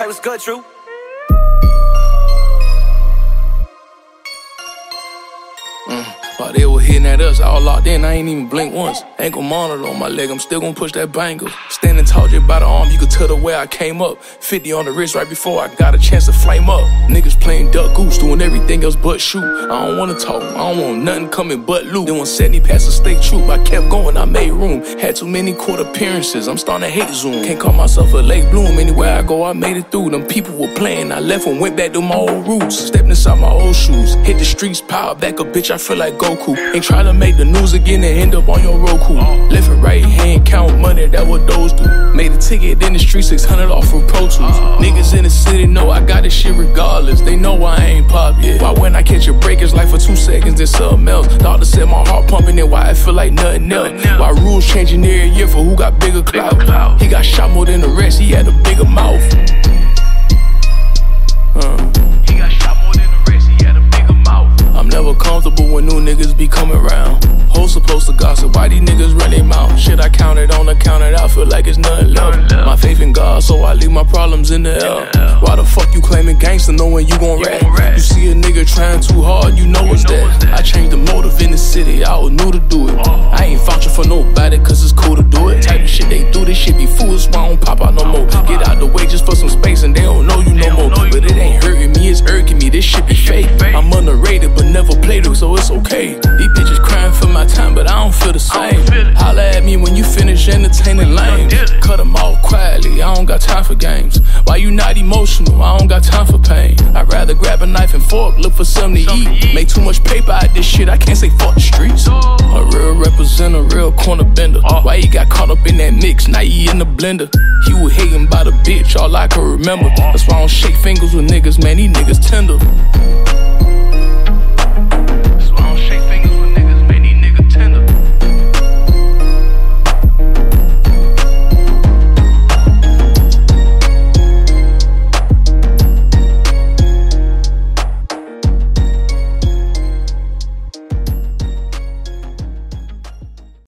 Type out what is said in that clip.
Hey, what's good, True? While they were hitting at us, all locked in, I ain't even blink once. Ankle monitor on my leg, I'm still gon' push that banger. Standing tall just by the arm, you could tell the way I came up. 50 on the wrist right before I got a chance to flame up. Niggas playing duck goose, doing everything else but shoot. I don't wanna talk, I don't want nothing coming but loot. Then 170 past the state troop, I kept going, I made room. Had too many court appearances, I'm starting to hate Zoom. Can't call myself a late bloom, anywhere I go I made it through. Them people were playing, I left and went back to my old roots. Stepped inside my old shoes, hit the streets, power back up, bitch, I feel like Goku. Ain't try to make the news again and end up on your Roku. Left and right hand count money, that what those do. Made a ticket in the street, 600 off for Pro Tools. Niggas in the city know I got this shit regardless. They know I ain't pop yet. Why when I catch a break, it's like for 2 seconds, then something else. Doctor said my heart pumping, and why I feel like nothing else. Why rules changing every year for who got bigger clout. He got shot more than the rest, he had a bigger mouth. He got shot more than the rest, he had a bigger mouth. I'm never comfortable when new niggas be coming round. Hoes supposed to gossip, why these niggas run their mouth? Shit I counted on, I counted out, feel like it's nothing left. My faith in God, so I leave my problems in the air. Why the fuck you claiming gangster knowing you gon' rap? You see a nigga trying too hard, you know it's that. I changed the motive in the city, I was new to do it. I ain't vouching for nobody, cause it's cool to do it. Type of shit they do, this shit be foolish, why I don't pop out no more. Get out the way just for some space and they don't know you no more. But it ain't hurting me, it's irking me, this shit be fake. I'm underrated but never played it, so it's okay. These bitches crying for my time, but I don't feel the same. Holla at me when you finish entertaining lames. Cut them off quietly, I don't got time for games. Why you not emotional? I don't got time for pain. I'd rather grab a knife and fork, look for something to eat. Make too much paper out this shit, I can't say fuck the streets. A real representer, real corner bender. Why he got caught up in that mix, now he in the blender. He was hating by the bitch, all I can remember. That's why I don't shake fingers with niggas, man, these niggas tender.